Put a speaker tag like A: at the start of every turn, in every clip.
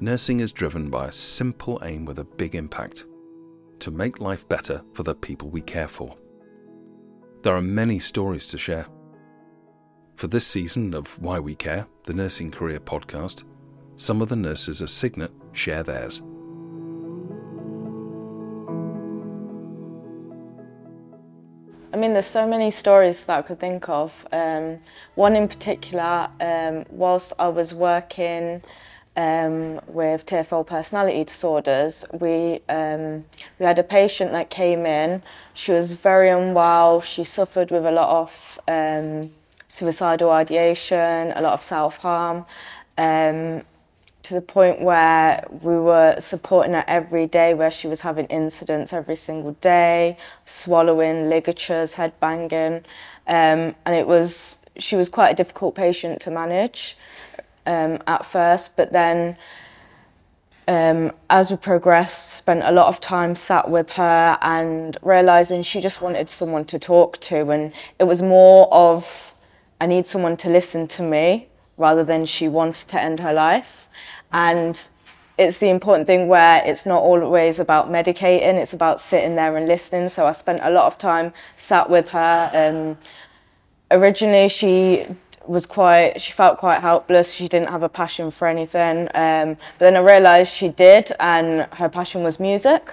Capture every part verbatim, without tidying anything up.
A: nursing is driven by a simple aim with a big impact: to make life better for the people we care for. There are many stories to share. For this season of Why We Care, the Nursing Career Podcast, some of the nurses of Signet share theirs.
B: I mean, there's so many stories that I could think of. Um, one in particular, um, whilst I was working um, with T F L personality disorders, we um, we had a patient that came in. She was very unwell. She suffered with a lot of um, suicidal ideation, a lot of self-harm, um, to the point where we were supporting her every day, where she was having incidents every single day, swallowing, ligatures, head banging, um, and it was she was quite a difficult patient to manage um, at first, but then um, as we progressed, spent a lot of time sat with her and realising she just wanted someone to talk to, and it was more of, I need someone to listen to me, rather than she wanted to end her life. And it's the important thing where it's not always about medicating, it's about sitting there and listening. So I spent a lot of time sat with her. Um, originally she was quite, she felt quite helpless, she didn't have a passion for anything. Um, but then I realised she did, and her passion was music.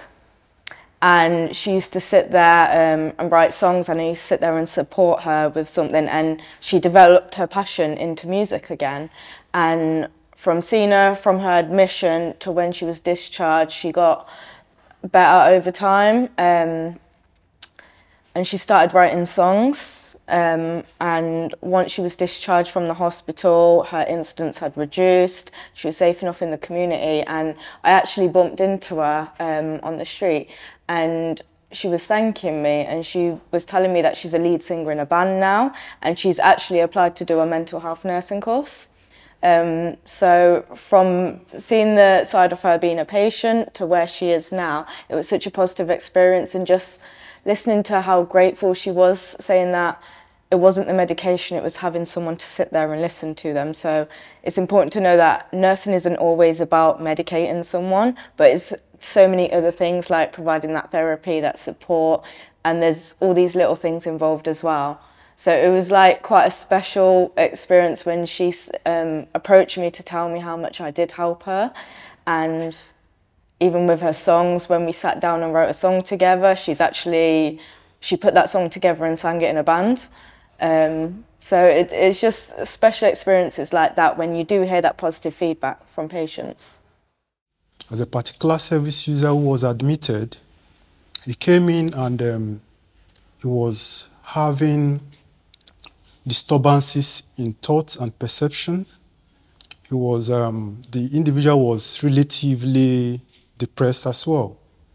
B: And she used to sit there um, and write songs, and I used to sit there and support her with something, and she developed her passion into music again. And from seeing her from her admission to when she was discharged, she got better over time, um, and she started writing songs. Um, and once she was discharged from the hospital, her incidents had reduced. She was safe enough in the community, and I actually bumped into her um, on the street, and she was thanking me, and she was telling me that she's a lead singer in a band now, and she's actually applied to do a mental health nursing course. Um, so from seeing the side of her being a patient to where she is now, it was such a positive experience, and just listening to how grateful she was, saying that it wasn't the medication, it was having someone to sit there and listen to them. So it's important to know that nursing isn't always about medicating someone, but it's so many other things, like providing that therapy, that support, and there's all these little things involved as well. So it was like quite a special experience when she um, approached me to tell me how much I did help her. And even with her songs, when we sat down and wrote a song together, she's actually, she put that song together and sang it in a band. Um, so it, it's just special experiences like that when you do hear that positive feedback from patients.
C: As a particular service user who was admitted, he came in and um, he was having disturbances in thoughts and perception. He was, um, the individual was relatively depressed as well.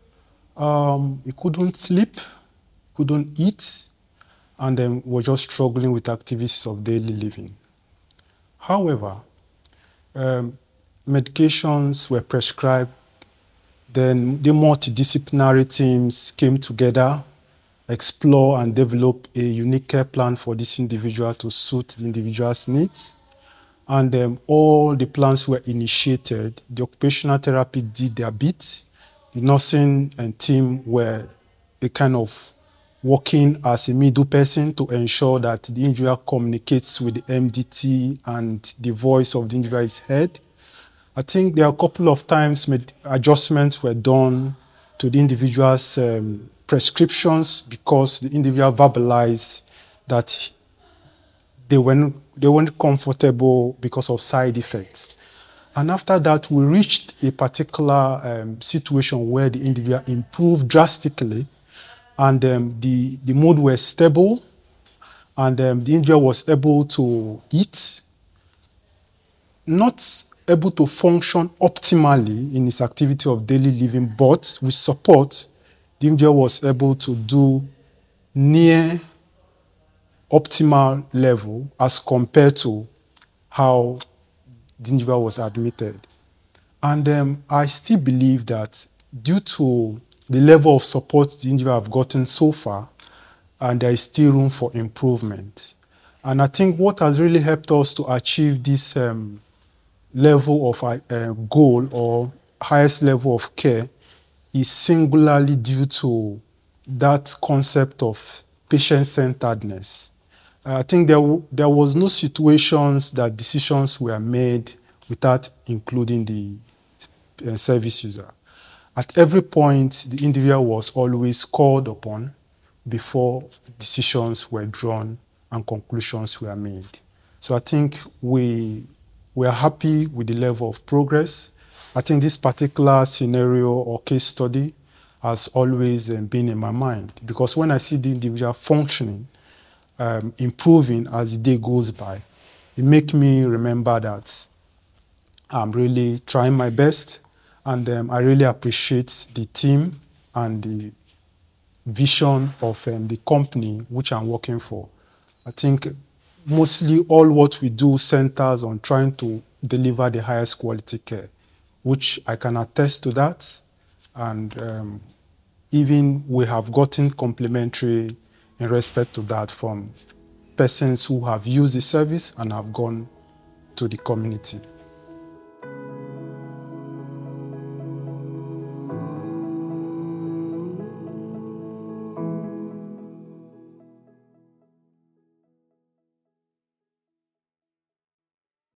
C: Um, he couldn't sleep, couldn't eat, and then was just struggling with activities of daily living. However, um, medications were prescribed. Then the multidisciplinary teams came together, explore and develop a unique care plan for this individual to suit the individual's needs. And um, all the plans were initiated. The occupational therapy did their bit. The nursing and team were a kind of working as a middle person to ensure that the individual communicates with the M D T and the voice of the individual is heard. I think there are a couple of times adjustments were done to the individual's um, prescriptions because the individual verbalized that they weren't, they weren't comfortable because of side effects. And after that, we reached a particular um, situation where the individual improved drastically, and um, the, the mood was stable, and um, the individual was able to eat, not able to function optimally in his activity of daily living, but with support, the individual was able to do near optimal level as compared to how the individual was admitted. And um, I still believe that due to the level of support the individual have gotten so far, and there is still room for improvement. And I think what has really helped us to achieve this um, level of uh, goal or highest level of care is singularly due to that concept of patient-centeredness. I think there, w- there was no situations that decisions were made without including the uh, service user. At every point, the individual was always called upon before decisions were drawn and conclusions were made. So I think we, we are happy with the level of progress. I think this particular scenario or case study has always um, been in my mind, because when I see the individual functioning, um, improving as the day goes by, it makes me remember that I'm really trying my best, and um, I really appreciate the team and the vision of um, the company which I'm working for. I think mostly all what we do centers on trying to deliver the highest quality care, which I can attest to that. And um, even we have gotten complimentary in respect to that from persons who have used the service and have gone to the community.